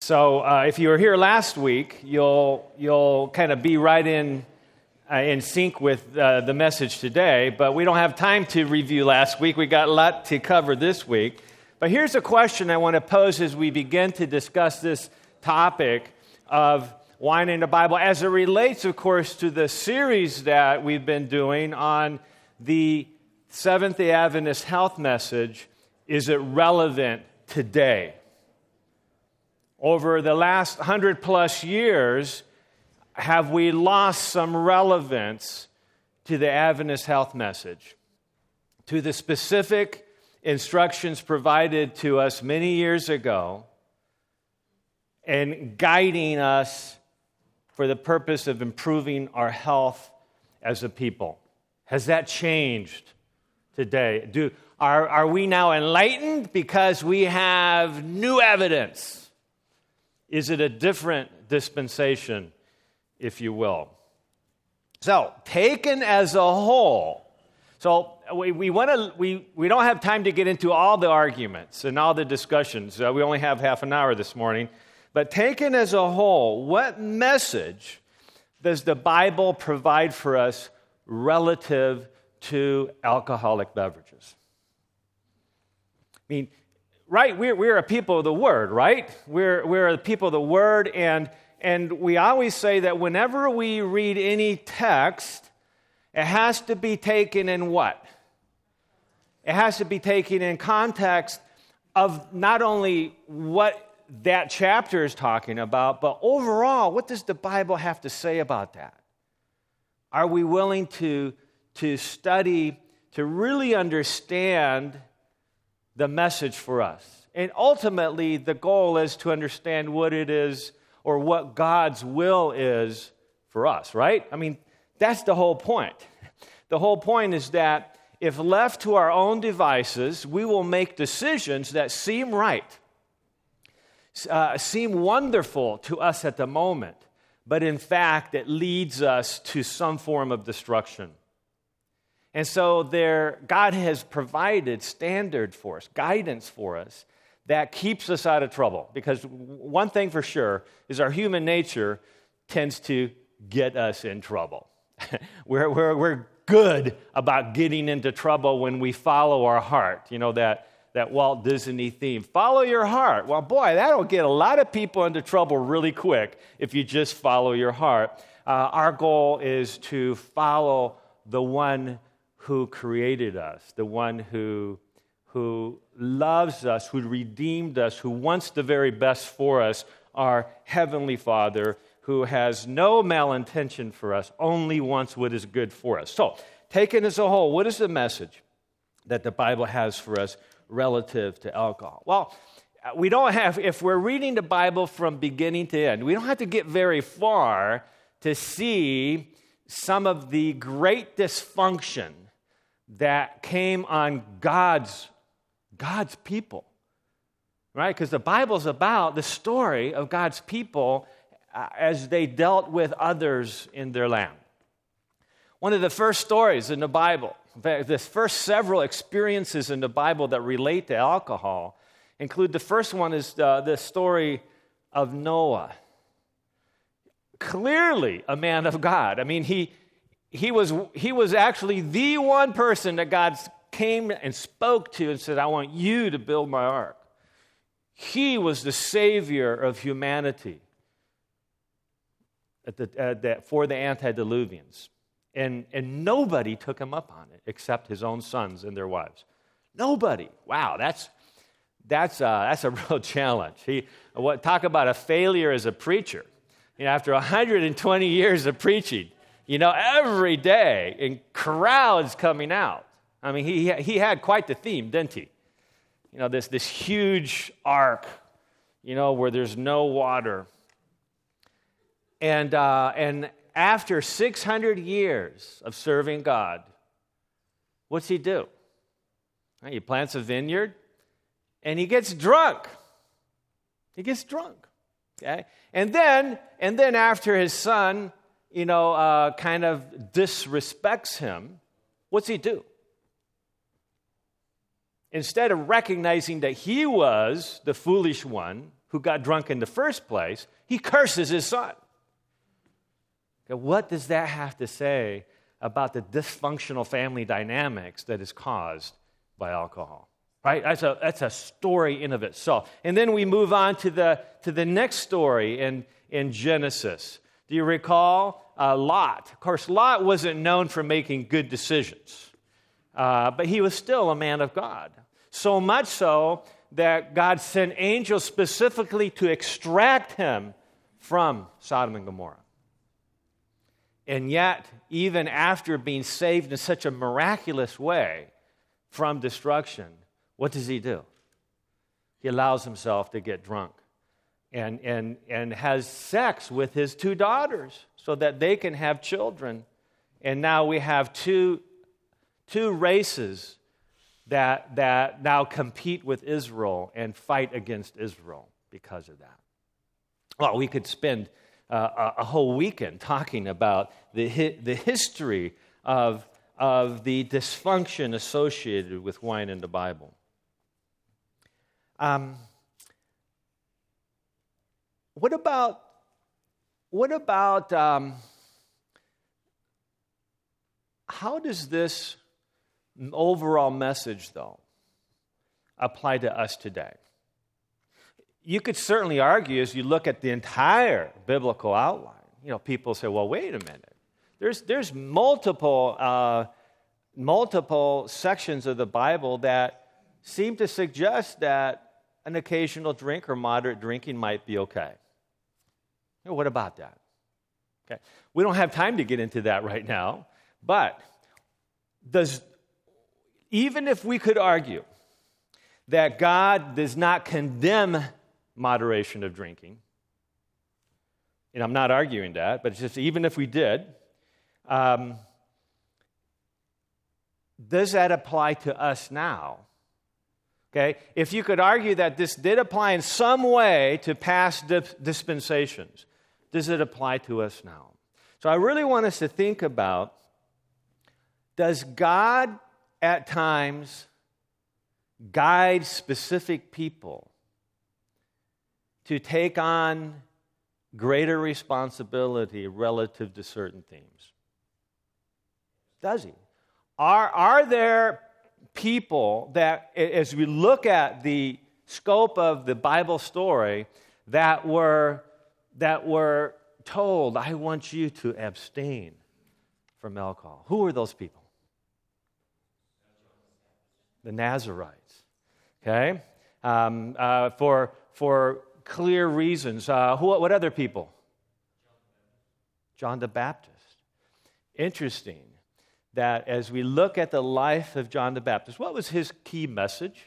So if you were here last week, you'll kind of be right in sync with the message today. But we don't have time to review last week. We got a lot to cover this week. But here's a question I want to pose as we begin to discuss this topic of wine in the Bible, as it relates, of course, to the series that we've been doing on the Seventh-day Adventist health message. Is it relevant today? Over the last 100-plus years, have we lost some relevance to the Adventist health message, to the specific instructions provided to us many years ago and guiding us for the purpose of improving our health as a people? Has that changed today? Are we now enlightened because we have new evidence? Is it a different dispensation, if you will? So, taken as a whole, we don't have time to get into all the arguments and all the discussions. We only have half an hour this morning. But taken as a whole, what message does the Bible provide for us relative to alcoholic beverages? I mean, right, we're a people of the Word, right? We're a people of the Word, and we always say that whenever we read any text, it has to be taken in what? It has to be taken in context of not only what that chapter is talking about, but overall, what does the Bible have to say about that? Are we willing to study, to really understand the message for us? And ultimately, the goal is to understand what it is or what God's will is for us, right? I mean, that's the whole point. The whole point is that if left to our own devices, we will make decisions that seem right, seem wonderful to us at the moment, but in fact, it leads us to some form of destruction. And so God has provided standard for us, guidance for us, that keeps us out of trouble. Because one thing for sure is our human nature tends to get us in trouble. We're good about getting into trouble when we follow our heart. You know, that Walt Disney theme, follow your heart. Well, boy, that'll get a lot of people into trouble really quick if you just follow your heart. Our goal is to follow the one who created us, the one who loves us, who redeemed us, who wants the very best for us, our Heavenly Father, who has no malintention for us, only wants what is good for us. So, taken as a whole, what is the message that the Bible has for us relative to alcohol? Well, we don't have, if we're reading the Bible from beginning to end, we don't have to get very far to see some of the great dysfunction that came on God's people, right? Because the Bible's about the story of God's people as they dealt with others in their land. One of the first stories in the Bible, in fact, the first several experiences in the Bible that relate to alcohol include, the first one is the story of Noah. Clearly a man of God. I mean, he was actually the one person that God came and spoke to and said, I want you to build my ark. He was the savior of humanity for the antediluvians. And nobody took him up on it except his own sons and their wives. Nobody. Wow, that's a real challenge. Talk about a failure as a preacher. You know, after 120 years of preaching, you know, every day, and crowds coming out. I mean, he had quite the theme, didn't he? You know, this huge ark, you know, where there's no water. And after 600 years of serving God, what's he do? He plants a vineyard, and he gets drunk. Okay? And then after his son, you know, kind of disrespects him, what's he do? Instead of recognizing that he was the foolish one, who got drunk in the first place, he curses his son. Okay, what does that have to say about the dysfunctional family dynamics that is caused by alcohol? Right? That's a story in of itself. And then we move on to the next story in Genesis. Do you recall Lot? Of course, Lot wasn't known for making good decisions, but he was still a man of God. So much so that God sent angels specifically to extract him from Sodom and Gomorrah. And yet, even after being saved in such a miraculous way from destruction, what does he do? He allows himself to get drunk and has sex with his two daughters so that they can have children. And now we have two races that now compete with Israel and fight against Israel because of that. Well, we could spend a whole weekend talking about the history of the dysfunction associated with wine in the Bible. What about how does this overall message, though, apply to us today? You could certainly argue, as you look at the entire biblical outline, people say, well, wait a minute. There's multiple sections of the Bible that seem to suggest that an occasional drink or moderate drinking might be okay. What about that? Okay. We don't have time to get into that right now, but even if we could argue that God does not condemn moderation of drinking, and I'm not arguing that, but it's just even if we did, does that apply to us now? Okay, if you could argue that this did apply in some way to past dispensations, does it apply to us now? So I really want us to think about, does God at times guide specific people to take on greater responsibility relative to certain themes? Does he? Are there people that, as we look at the scope of the Bible story, that were told, I want you to abstain from alcohol? Who were those people? The Nazarites. Okay? For clear reasons. What other people? John the Baptist. Interesting that as we look at the life of John the Baptist, what was his key message?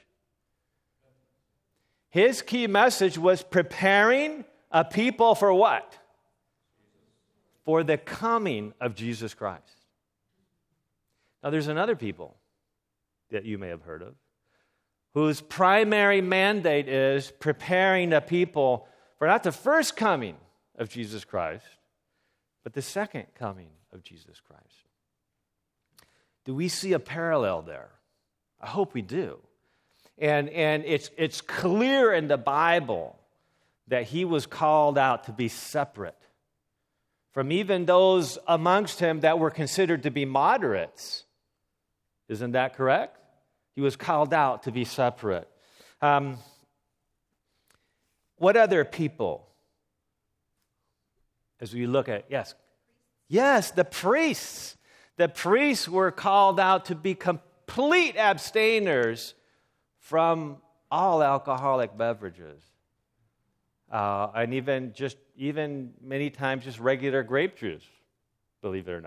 His key message was preparing a people for what? For the coming of Jesus Christ. Now, there's another people that you may have heard of whose primary mandate is preparing a people for not the first coming of Jesus Christ, but the second coming of Jesus Christ. Do we see a parallel there? I hope we do. And it's clear in the Bible that he was called out to be separate from even those amongst him that were considered to be moderates. Isn't that correct? He was called out to be separate. What other people? As we look at, yes, the priests. The priests were called out to be complete abstainers from all alcoholic beverages. And even many times just regular grape juice, believe it or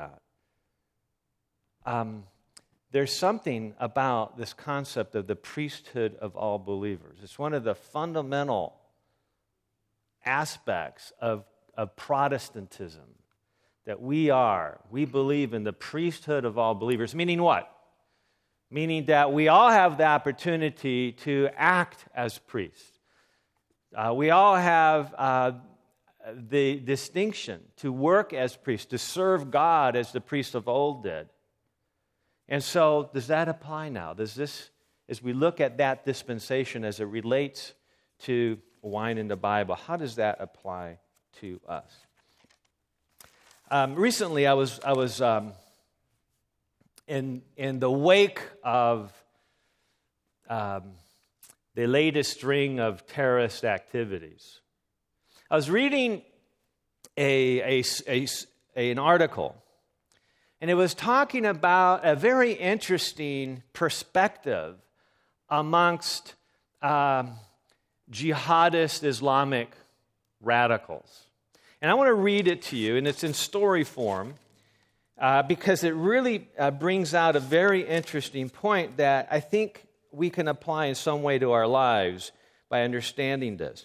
not. There's something about this concept of the priesthood of all believers. It's one of the fundamental aspects of Protestantism, that we believe in the priesthood of all believers. Meaning what? Meaning that we all have the opportunity to act as priests. We all have the distinction to work as priests, to serve God as the priests of old did. And so, does that apply now? Does this, as we look at that dispensation as it relates to wine in the Bible, how does that apply to us? Recently, I was in the wake of the latest string of terrorist activities. I was reading an article, and it was talking about a very interesting perspective amongst jihadist Islamic radicals. And I want to read it to you, and it's in story form, because it really brings out a very interesting point that I think we can apply in some way to our lives by understanding this.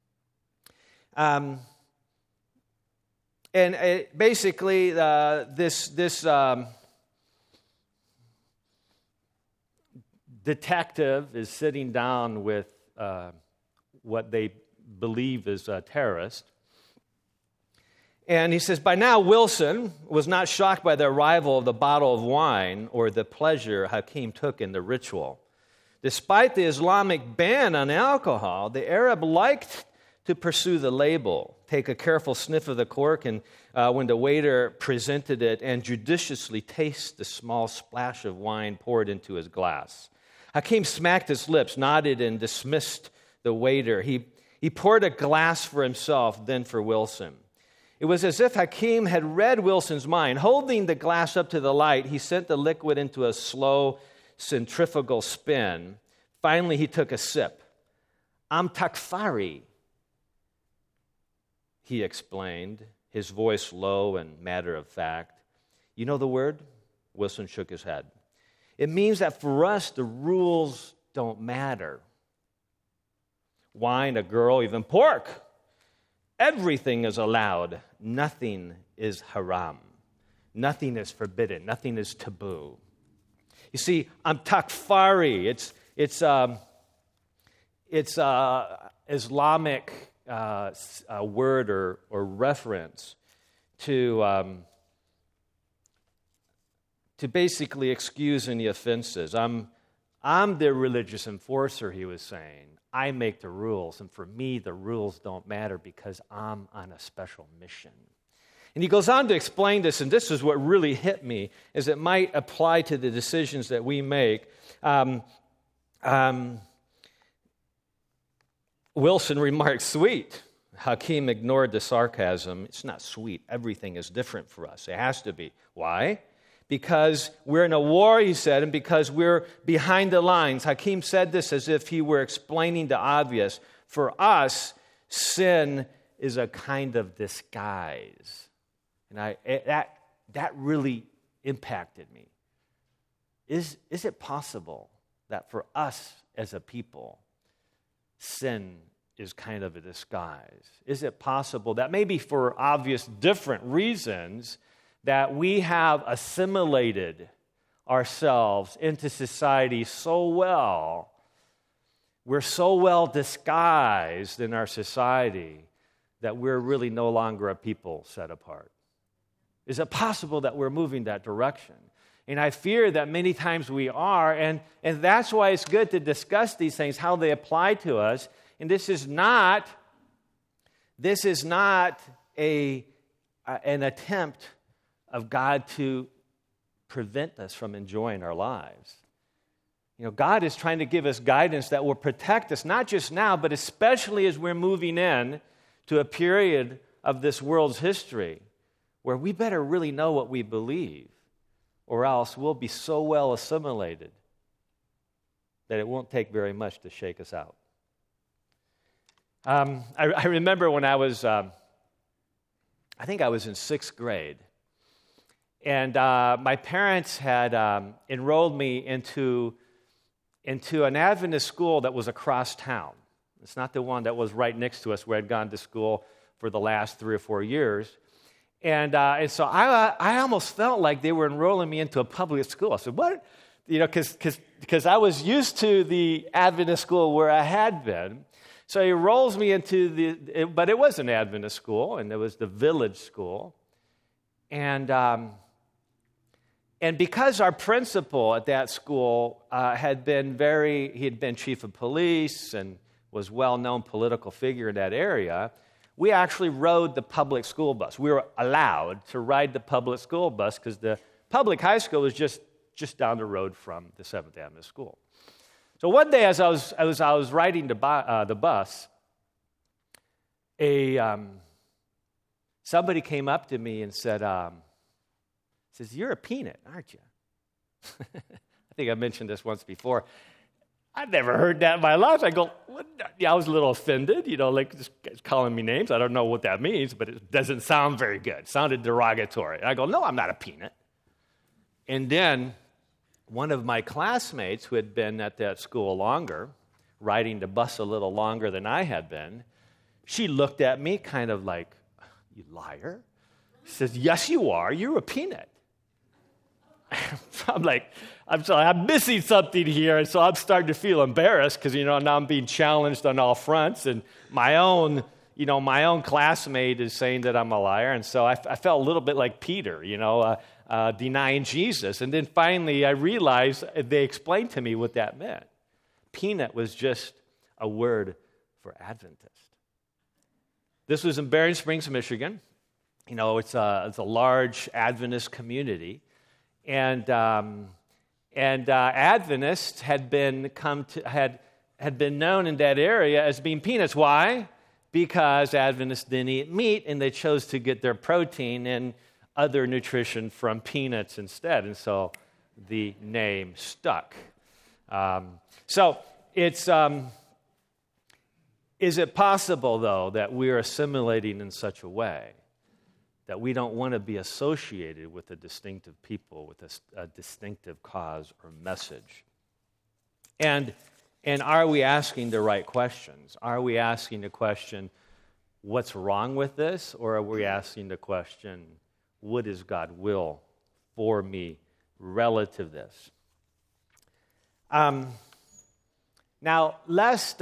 Basically, this detective is sitting down with what they believe is a terrorist. And he says, by now Wilson was not shocked by the arrival of the bottle of wine or the pleasure Hakim took in the ritual. Despite the Islamic ban on alcohol, the Arab liked to pursue the label, take a careful sniff of the cork, and when the waiter presented it, and judiciously taste the small splash of wine poured into his glass. Hakim smacked his lips, nodded, and dismissed the waiter. He poured a glass for himself, then for Wilson. It was as if Hakim had read Wilson's mind. Holding the glass up to the light, he sent the liquid into a slow centrifugal spin. Finally, he took a sip. "I'm Takfari," he explained, his voice low and matter of fact. "You know the word?" Wilson shook his head. "It means that for us, the rules don't matter. Wine, a girl, even pork. Everything is allowed. Nothing is haram. Nothing is forbidden. Nothing is taboo." You see, I'm Takfari. It's Islamic word or reference to basically excuse any offenses. I'm the religious enforcer, he was saying. I make the rules, and for me, the rules don't matter because I'm on a special mission. And he goes on to explain this, and this is what really hit me, as it might apply to the decisions that we make. Wilson remarked, "Sweet." Hakim ignored the sarcasm. "It's not sweet. Everything is different for us. It has to be." Why? "Because we're in a war," he said, "and because we're behind the lines." Hakim said this as if he were explaining the obvious. For us, sin is a kind of disguise. And that really impacted me. Is it possible that for us as a people, sin is kind of a disguise? Is it possible that maybe for obvious different reasons that we have assimilated ourselves into society so well, we're so well disguised in our society that we're really no longer a people set apart? Is it possible that we're moving that direction? And I fear that many times we are, and that's why it's good to discuss these things, how they apply to us. And this is not an attempt of God to prevent us from enjoying our lives. You know, God is trying to give us guidance that will protect us, not just now, but especially as we're moving in to a period of this world's history where we better really know what we believe, or else we'll be so well assimilated that it won't take very much to shake us out. I remember when I was, I think I was in 6th grade, and my parents had enrolled me into an Adventist school that was across town. It's not the one that was right next to us where I'd gone to school for the last 3 or 4 years. And so I almost felt like they were enrolling me into a public school. I said, what? You know, because I was used to the Adventist school where I had been. So he rolls me into but it was an Adventist school, and it was the village school. And because our principal at that school he had been chief of police and was a well-known political figure in that area, we actually rode the public school bus. We were allowed to ride the public school bus because the public high school was just down the road from the Seventh Adventist school. So one day, as I was riding the bus, somebody came up to me and said, says, "You're a peanut, aren't you?" I think I mentioned this once before. I'd never heard that in my life. I go, what? Yeah, I was a little offended, like this guy's calling me names. I don't know what that means, but it doesn't sound very good. It sounded derogatory. I go, no, I'm not a peanut. And then one of my classmates who had been at that school longer, riding the bus a little longer than I had been, she looked at me kind of like, "You liar." She says, "Yes, you are. You're a peanut." I'm like, I'm sorry, I'm missing something here, and so I'm starting to feel embarrassed because, now I'm being challenged on all fronts, and my own classmate is saying that I'm a liar, and so I felt a little bit like Peter, denying Jesus. And then finally I realized they explained to me what that meant. Peanut was just a word for Adventist. This was in Berrien Springs, Michigan. It's a large Adventist community. And Adventists had been known in that area as being peanuts. Why? Because Adventists didn't eat meat, and they chose to get their protein and other nutrition from peanuts instead. And so the name stuck. So it's is it possible, though, that we're assimilating in such a way that we don't want to be associated with a distinctive people, with a distinctive cause or message? And are we asking the right questions? Are we asking the question, what's wrong with this? Or are we asking the question, what is God's will for me relative to this? Now, lest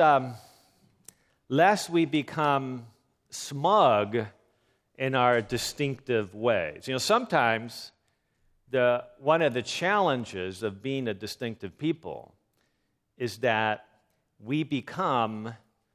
we become smug in our distinctive ways. Sometimes one of the challenges of being a distinctive people is that we become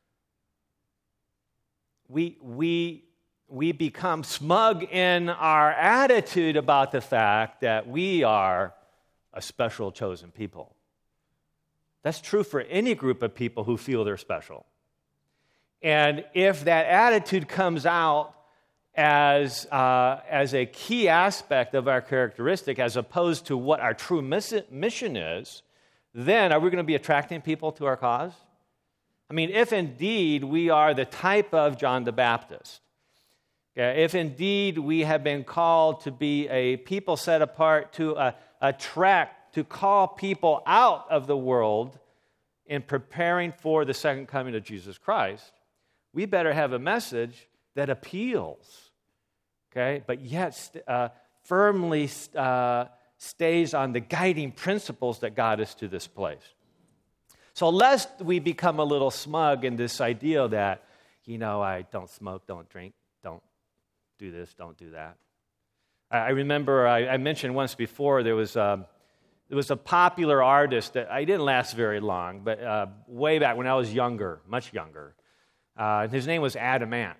smug in our attitude about the fact that we are a special chosen people. That's true for any group of people who feel they're special. And if that attitude comes out as a key aspect of our characteristic, as opposed to what our true mission is, then are we going to be attracting people to our cause? I mean, if indeed we are the type of John the Baptist, if indeed we have been called to be a people set apart to attract, to call people out of the world in preparing for the second coming of Jesus Christ, we better have a message that appeals, but yet firmly stays on the guiding principles that got us to this place. So lest we become a little smug in this idea that, I don't smoke, don't drink, don't do this, don't do that. I remember I mentioned once before there was a popular artist that I didn't last very long, but way back when I was younger, much younger. His name was Adam Ant.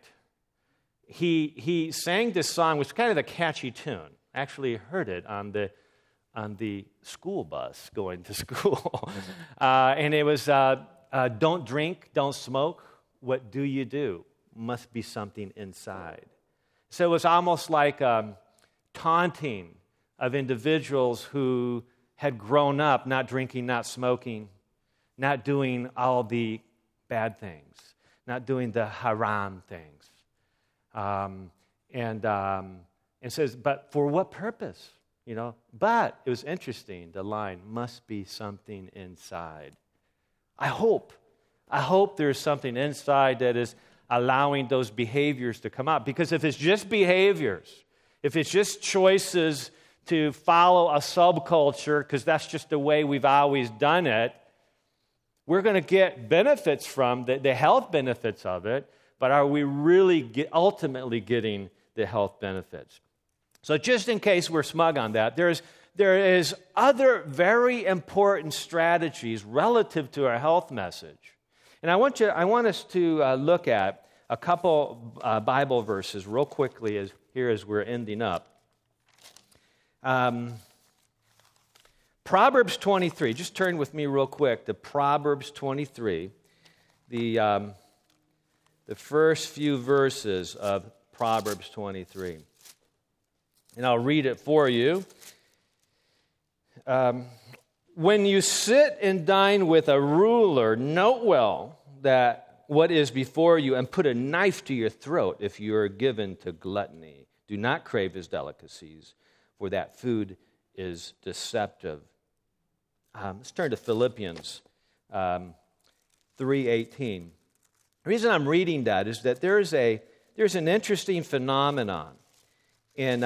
He sang this song, which was kind of a catchy tune. I actually heard it on the school bus going to school. And it was, don't drink, don't smoke, what do you do? Must be something inside. So it was almost like taunting of individuals who had grown up not drinking, not smoking, not doing all the bad things, not doing the haram things. And says, but for what purpose? But it was interesting, the line, must be something inside. I hope there's something inside that is allowing those behaviors to come out. Because if it's just behaviors, if it's just choices to follow a subculture, because that's just the way we've always done it, we're going to get benefits from the health benefits of it, but are we really ultimately getting the health benefits? So just in case we're smug on that, there is other very important strategies relative to our health message. And I want us to look at a couple Bible verses real quickly as we're ending up. Proverbs 23. Just turn with me real quick to Proverbs 23, the first few verses of Proverbs 23. And I'll read it for you. When you sit and dine with a ruler, note well that what is before you, and put a knife to your throat if you are given to gluttony. Do not crave his delicacies, for that food is deceptive. Let's turn to Philippians 3:18. The reason I'm reading that is that there's an interesting phenomenon in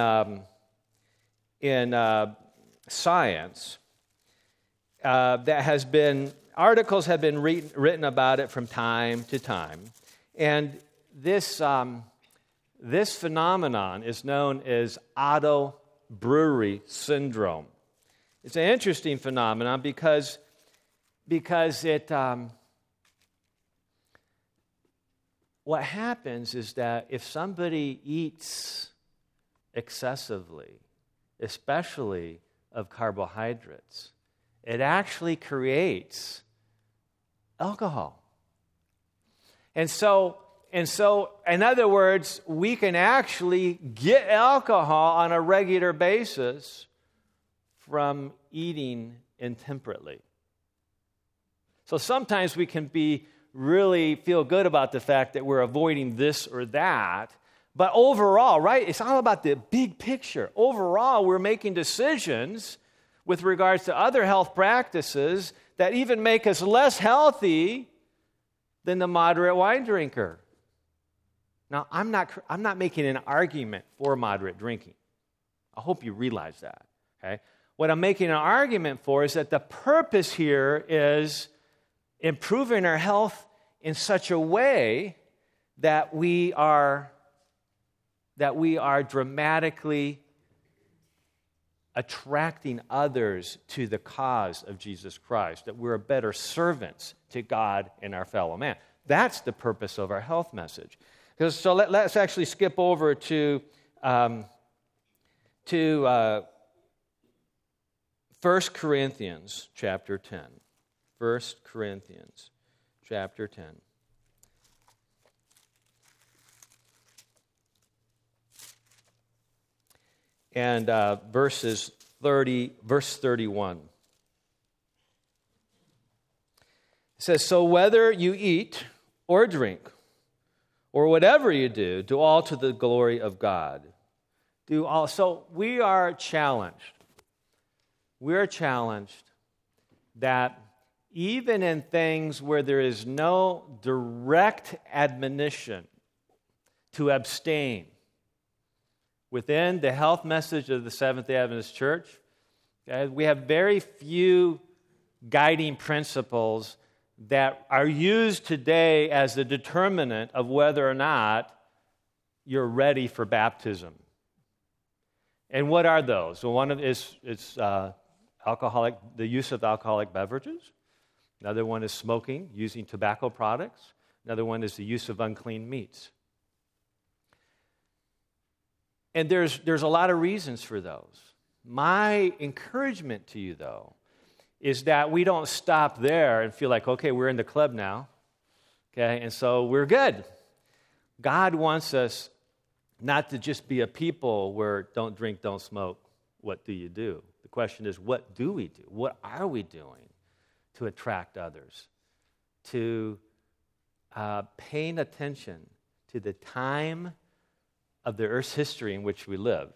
science that has been, articles have been written about it from time to time. And this phenomenon is known as Otto Brewery syndrome. It's an interesting phenomenon because it what happens is that if somebody eats excessively, especially of carbohydrates, it actually creates alcohol. And so, in other words, we can actually get alcohol on a regular basis from eating intemperately. So sometimes we can really feel good about the fact that we're avoiding this or that, but overall, right, it's all about the big picture. Overall, we're making decisions with regards to other health practices that even make us less healthy than the moderate wine drinker. Now, I'm not making an argument for moderate drinking. I hope you realize that, okay? What I'm making an argument for is that the purpose here is improving our health in such a way that we are dramatically attracting others to the cause of Jesus Christ, that we're better servants to God and our fellow man. That's the purpose of our health message. So let's actually skip over to 1 Corinthians chapter 10. 1 Corinthians chapter 10. And verse 31. It says, "So whether you eat or drink, or whatever you do all to the glory of God." Do all. So we are challenged. We're challenged that even in things where there is no direct admonition to abstain, within the health message of the Seventh-day Adventist Church, we have very few guiding principles that are used today as the determinant of whether or not you're ready for baptism. And what are those? Well, one of is the use of alcoholic beverages. Another one is smoking, using tobacco products. Another one is the use of unclean meats. And there's a lot of reasons for those. My encouragement to you, though, is that we don't stop there and feel like, okay, we're in the club now, okay, and so we're good. God wants us not to just be a people where don't drink, don't smoke, what do you do? The question is, what do we do? What are we doing to attract others? To paying attention to the time of the earth's history in which we live,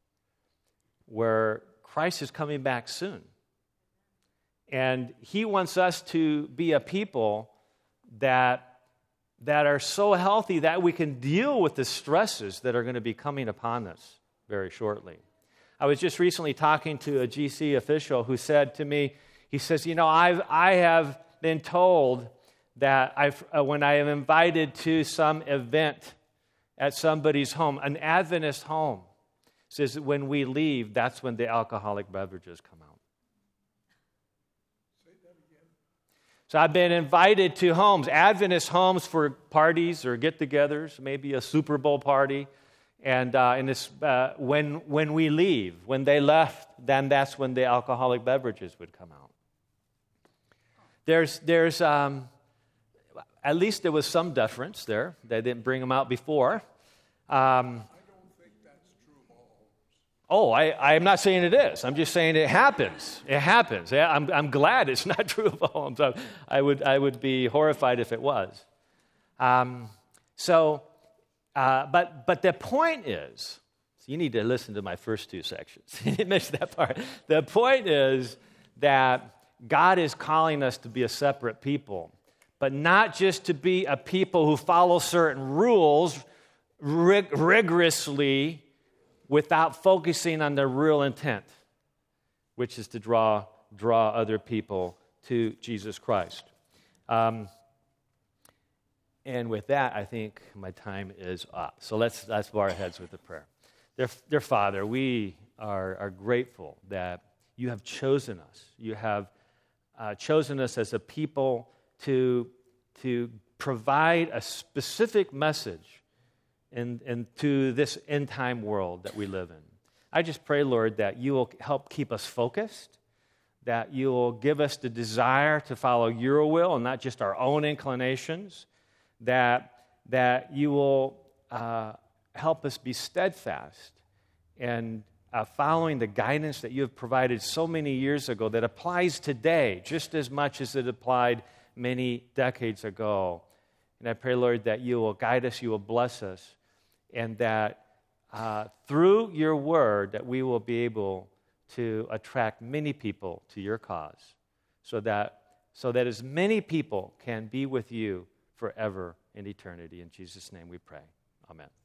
where Christ is coming back soon. And he wants us to be a people that are so healthy that we can deal with the stresses that are going to be coming upon us very shortly. I was just recently talking to a GC official who said to me, he says, I have been told that when I am invited to some event at somebody's home, an Adventist home, says that when we leave, that's when the alcoholic beverages come out. So I've been invited to homes, Adventist homes, for parties or get-togethers, maybe a Super Bowl party. And when we leave, when they left, then that's when the alcoholic beverages would come out. There's at least there was some deference there. They didn't bring them out before. I don't think that's true of all homes. I'm not saying it is. I'm just saying it happens. It happens. Yeah, I'm glad it's not true of all homes. I would be horrified if it was. But the point is, so you need to listen to my first two sections. You missed that part. The point is that God is calling us to be a separate people, but not just to be a people who follow certain rules rigorously without focusing on their real intent, which is to draw other people to Jesus Christ. And with that, I think my time is up. So let's bow our heads with a prayer. Dear Father, we are grateful that you have chosen us. You have chosen us as a people to provide a specific message into this end-time world that we live in. I just pray, Lord, that you will help keep us focused, that you will give us the desire to follow your will and not just our own inclinations, that you will help us be steadfast and following the guidance that you have provided so many years ago that applies today just as much as it applied many decades ago. And I pray, Lord, that you will guide us, you will bless us, and that through your word that we will be able to attract many people to your cause so that as many people can be with you forever in eternity. In Jesus' name we pray. Amen.